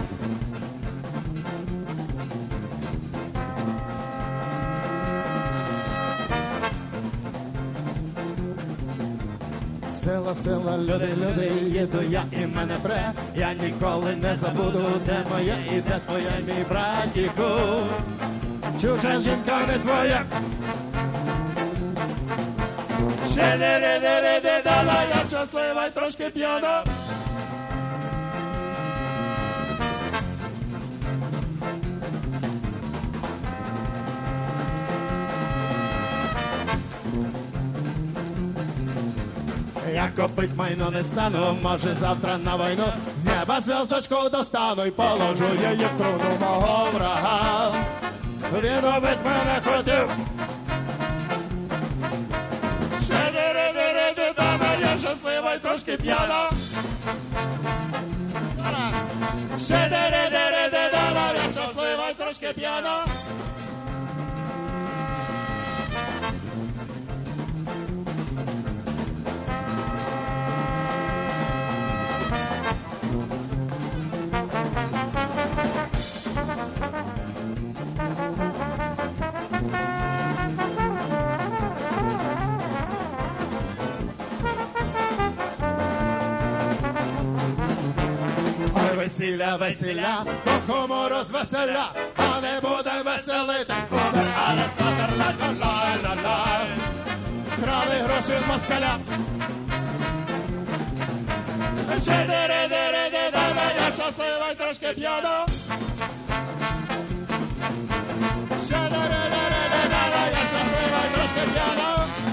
Сила, люди, їду я і мене пре. Я ніколи не забуду, де моя і де твоя, мій братіку. Чужа жінка не твоя. Ще не дала, я щаслива й трошки п'яна. Я копить майно не стану, може завтра на війну з неба зв'язочку достану й положу її в труну мого врага. Він убить мене хотів. Ще не дана, я щаслива й трошки п'яна. Ще не дана, я щаслива й трошки п'яна. Весілля, то кому розвеселя, а не буде веселити, буде Алес Ватерлай, ла-ла-ла. Крали гроші з москаля. Ще дери-дери-дана, я щаслива й трошки п'яна. Ще дери-дери-дана, я щаслива й трошки п'яна.